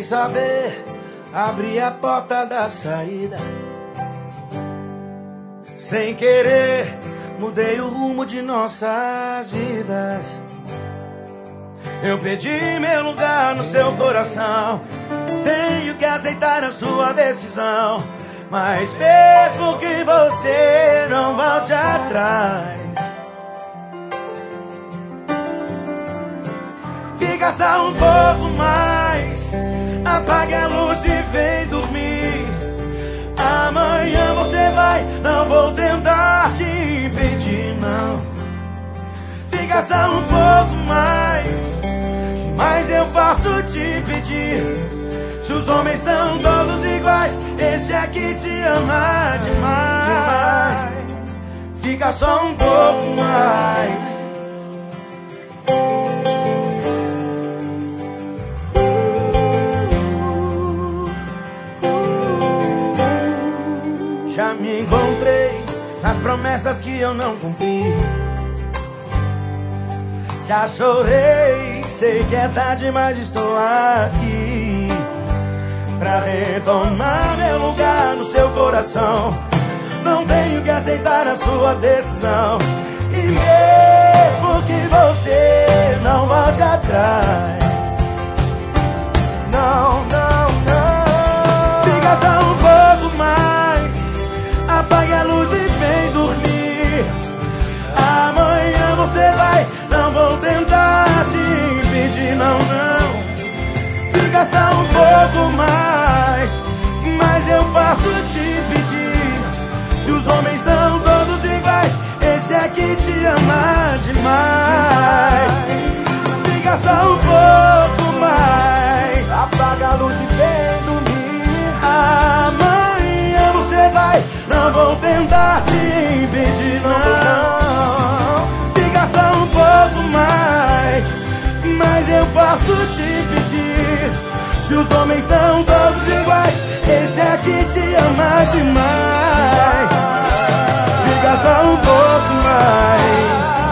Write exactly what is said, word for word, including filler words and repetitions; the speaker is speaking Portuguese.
saber, abri a porta da saída. Sem querer, mudei o rumo de nossas vidas. Eu pedi meu lugar no seu coração. Tenho que aceitar a sua decisão. Mas mesmo que você não volte atrás, fica só um pouco mais. Apague a luz e vem dormir. Amanhã você vai, não vou tentar te impedir, não. Fica só um pouco mais, mas eu posso te pedir. Se os homens são todos iguais, esse aqui te ama demais. Fica só um pouco mais. Já me encontrei nas promessas que eu não cumpri. Já chorei, sei que é tarde, mas estou aqui pra retomar meu lugar no seu coração. Não tenho que aceitar a sua decisão. E mesmo que você não volte atrás, não, não, não. Fica só um pouco mais. Apague a luz e vem dormir. Amanhã você vai, não vou tentar te impedir, não, não. Fica só um pouco mais, mas eu posso te pedir. Se os homens são todos iguais, esse aqui te ama demais. Fica só um pouco mais. Apaga a luz e vem dormir. Amanhã você vai, não vou tentar te impedir, não. Fica só um pouco mais, mas eu posso te pedir. Se os homens são todos iguais, esse aqui te ama demais. Fica só um pouco mais.